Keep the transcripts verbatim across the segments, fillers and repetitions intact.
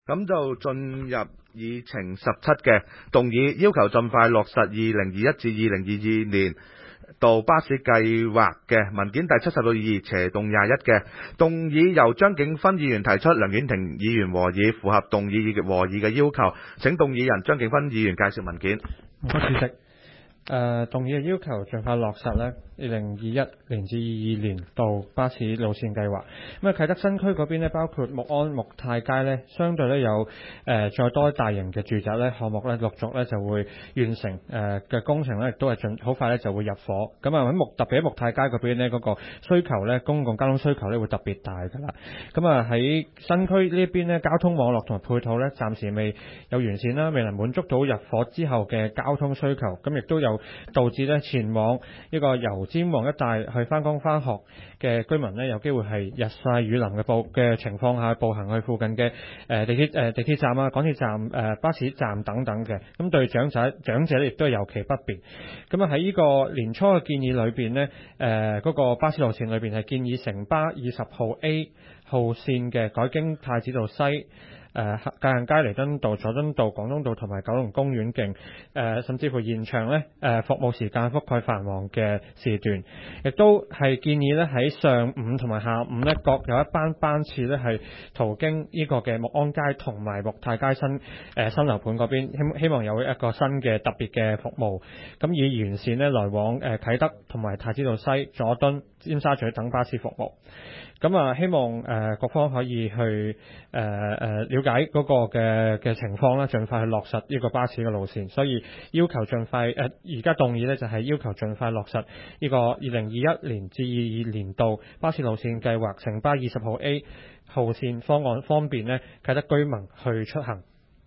咁就進入議程十七嘅動議，要求盡快落實二零二一至二零二二年度巴士計劃嘅文件第七十到二斜動廿一嘅動議，由張景芬議員提出，梁婉婷議員和議，符合動議和議嘅要求。請動議人張景芬議員介紹文件。 主席，誒動議嘅要求盡快落實呢二零二一年至二二年度巴士路線計劃。咁啊啟德新區嗰邊呢，包括木安、木泰街呢，相對呢有誒、呃、再多大型嘅住宅呢項目呢，陸續呢就會完成誒嘅、呃、工程呢，亦都係盡好快呢就會入伙。咁啊喺木特別喺木泰街嗰邊呢，嗰、那個需求呢，公共交通需求呢會特別大㗎啦。咁啊喺新區呢一邊呢，交通網絡同埋配套呢，暫時未有完善啦，未能滿足到入伙之後嘅交通需求。咁亦都有導致呢前往呢個油尖旺一帶去返工返學嘅居民呢，有機會係日曬雨淋嘅步嘅情況下步行去附近嘅誒、呃、地鐵誒、呃、地鐵站啊、港鐵站、誒、呃、巴士站等等嘅，咁對長者長者亦都係尤其不便。咁啊喺呢個年初嘅建議裏邊呢，誒、呃、嗰、那個巴士路線裏邊係建議城巴二十號 A 號線嘅改經太子道西。誒、呃、界限街、彌敦道、佐敦道、廣東道同埋九龍公園徑，誒、呃、甚至乎延長咧誒、呃、服務時間覆蓋繁忙嘅時段，亦都係建議咧喺上午同埋下午咧各有一班班次咧係途經呢個嘅木安街同埋木泰街新誒、呃、新樓盤嗰邊，希希望有一個新嘅特別嘅服務，咁以完善咧來往誒、呃、啟德同埋太子道西、佐敦、尖沙咀等巴士服務。咁啊，希望誒、呃、各方可以去誒誒、呃、了解嗰個嘅嘅情況啦，盡快去落實呢個巴士嘅路線。所以要求盡快誒，而家動議呢就係要求盡快落實呢個二零二一年至二二年度巴士路線計劃，城巴二十號 A 號線方案，方便呢啟德居民去出行。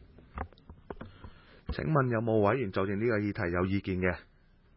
請問有冇委員就住呢個議題有意見嘅？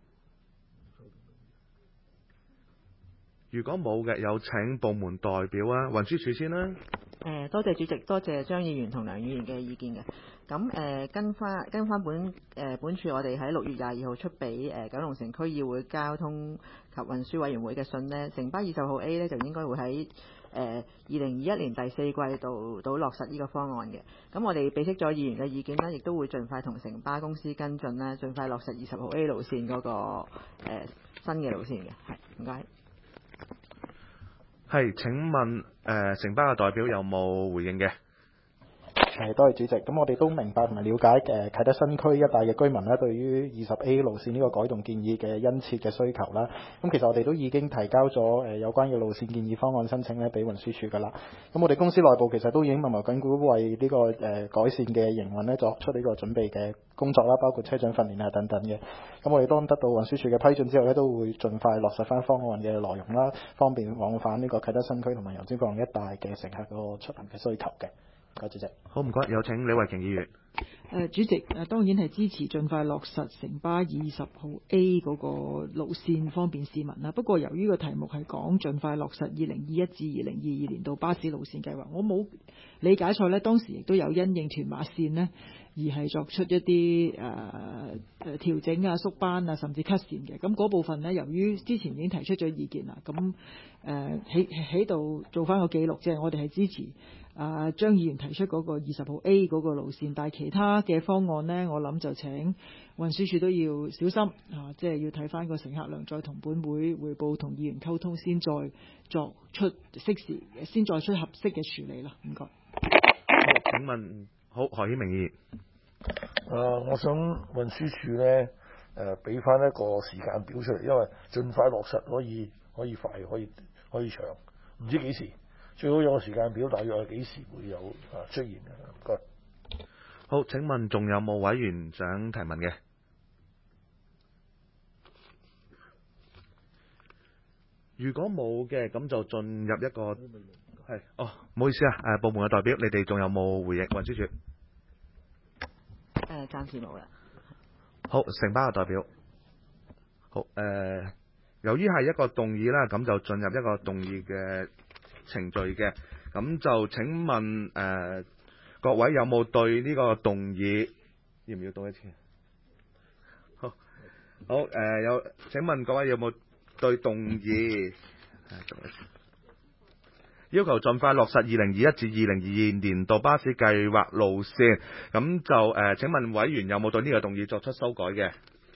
如果冇嘅，有請部門代表啊，運輸署先啦。 誒，多謝主席，多謝張議員同梁議員嘅意見嘅。咁誒、呃，跟翻跟翻本誒、呃、本署，我哋喺六月廿二號出俾誒、呃、九龍城區議會交通及運輸委員會嘅信呢，城巴二十號 A 呢就應該會喺誒二零二一年第四季度到落實呢個方案嘅。咁我哋備悉咗議員嘅意見啦，亦都會盡快同城巴公司跟進啦，盡快落實二十號 A 路線嗰、那個、呃、新嘅路線嘅。係，唔該。 係，請問誒城巴嘅代表有冇回應嘅？ 係，多謝主席。咁我哋都明白同埋了解誒啟德新區一帶嘅居民咧，對於二十 A 路線呢個改動建議嘅殷切嘅需求啦。咁其實我哋都已經提交咗誒有關嘅路線建議方案申請咧，俾運輸署噶啦。咁我哋公司內部其實都已經密鑼緊鼓為呢個誒改善嘅營運咧作出呢個準備嘅工作啦，包括車長訓練啊等等嘅。咁我哋當得到運輸署嘅批准之後咧，都會盡快落實翻方案嘅內容啦，方便往返呢個啟德新區同埋油尖旺一帶嘅乘客個出行嘅需求嘅。唔該主席。 好，唔該，有請李慧瓊議員。 誒主席誒當然係支持盡快落實城巴二十號 A 嗰個路線，方便市民啦。不過由於個題目係講盡快落實二零二一至二零二二年度巴士路線計劃，我冇理解錯呢，當時亦都有因應屯馬線呢，而係作出一啲誒誒調整啊、縮班啊，甚至 cut 線嘅。咁嗰部分呢，由於之前已經提出咗意見啦，咁誒喺喺度做翻個記錄，即係我哋係支持啊張議員提出嗰個二十號 A 嗰個路線，但係其他嘅方案呢，我諗就請運輸署都要小心啊，即係要睇翻個乘客量，再同本會彙報同議員溝通，先再作出適時，先再出合適嘅處理啦。唔該。 請問好何顯明議員。 誒、呃，我想運輸署咧誒俾翻一個時間表出嚟，因為盡快落實可以可以快，可以可以長，唔知幾時，最好有個時間表，大約係幾時會有啊出現嘅。唔該。 好，請問仲有冇委員想提問嘅？如果冇嘅，咁就進入一個係哦，唔好意思啊，誒部門嘅代表，你哋仲有冇回應運輸署？ 誒，暫時冇啦。 好，城巴嘅代表。好，誒、呃，由於係一個動議啦，咁就進入一個動議嘅程序嘅，咁就請問誒、呃、各位有冇對呢個動議要唔要讀一次？好，好，誒、呃、有，請問各位有冇對動議？誒，讀一次。 要求盡快落實二零二一至二零二二年度巴士計劃路線。咁就誒、呃，請問委員有冇對呢個動議作出修改嘅？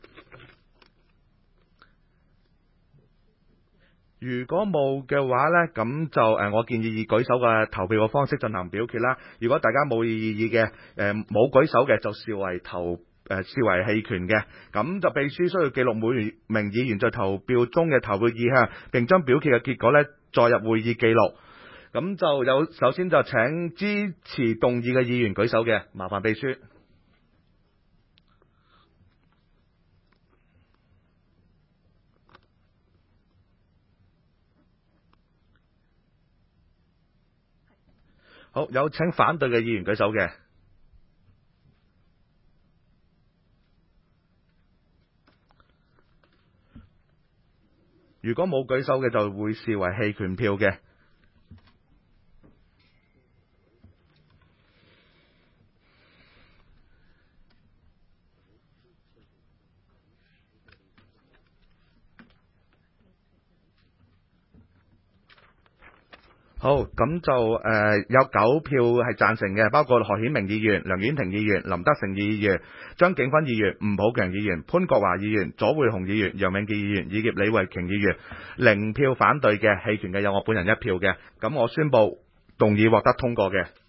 如果冇嘅話呢，咁就誒、呃，我建議以舉手嘅投票嘅方式進行表決啦。如果大家冇異議嘅，誒冇舉手嘅，就視為投誒、呃、視為棄權嘅。咁就秘書需要記錄每名議員在投票中嘅投票意向，並將表決嘅結果呢載入會議記錄。咁就有首先就請支持動議嘅議員舉手嘅，麻煩秘書。好，有請反對嘅議員舉手嘅。如果冇舉手嘅，就會視為棄權票嘅。好，咁就誒、呃、有九票係贊成嘅，包括何顯明議員、梁婉婷議員、林德成議員、張景芬議員、吳寶強議員、潘國華議員、左會雄議員、楊永傑議員以及李慧瓊議員。零票反對嘅，棄權嘅有我本人一票嘅。咁我宣布動議獲得通過嘅。